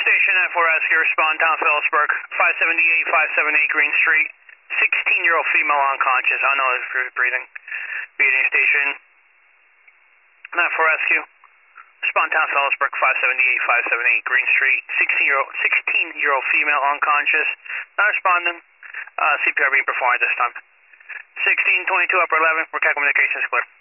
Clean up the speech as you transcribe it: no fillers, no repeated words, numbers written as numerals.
Station 94 Rescue, respond down Phillipsburg, 578 Green Street. 16-year-old female unconscious, unknown breathing. Beating station 94 Rescue, respond down Phillipsburg, 578 Green Street. 16-year-old female unconscious, not responding. CPR being performed at this time. 1622 upper 11, we're communications clear.